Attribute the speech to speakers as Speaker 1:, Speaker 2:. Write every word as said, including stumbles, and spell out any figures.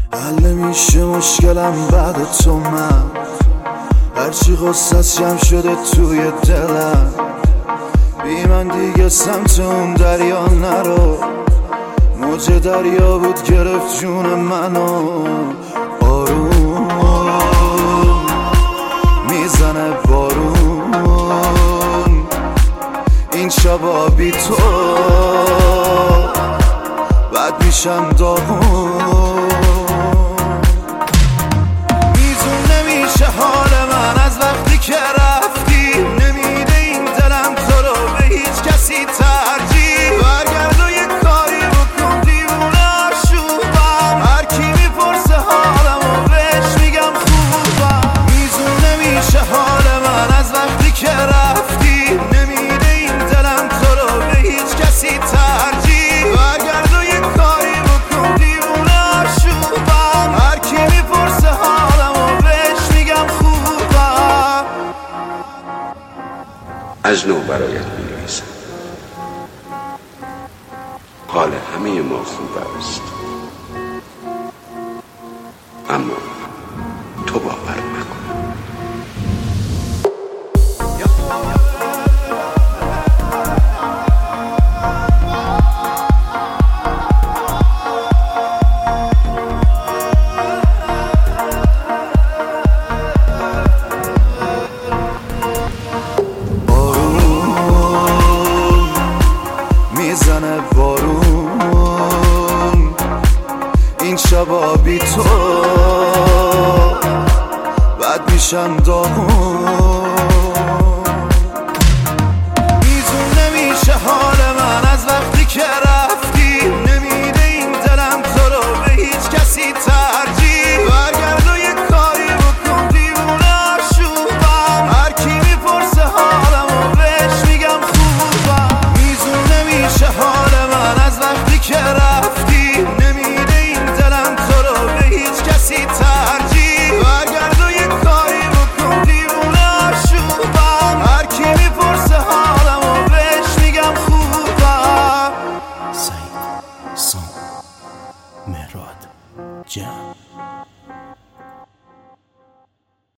Speaker 1: حل نمیشه مشکلم بعد تو، من هرچی غصت جمع شده توی دلم، بی من دیگه سمت اون دریا نرو. موج دریا بود گرفت جون منو، آروم میزنه بارون این شبا بی تو، بعد میشم داغون. میزون نمیشه حال من از وقتی که رفتی، نمیده این دلم تو رو به هیچ کسی ترجیح. برگرد و یه کاری بکن دیوونه آشوبم، هر کی میپرسه حالمو بهش میگم خوبم. میزون نمیشه حال من از وقتی که رفتی، نمیده این دلم تو رو به هیچ کسی ترجیح. برگرد و یه کاری بکن دیوونه آشوبم، هر کی میپرسه حالمو بهش میگم خوبم.
Speaker 2: از نو برایت می‌نویسم، حال همه ما خوب است، اما تو باور نکن.
Speaker 1: میزنه بارون این شبا بی تو، بعد میشم داغون.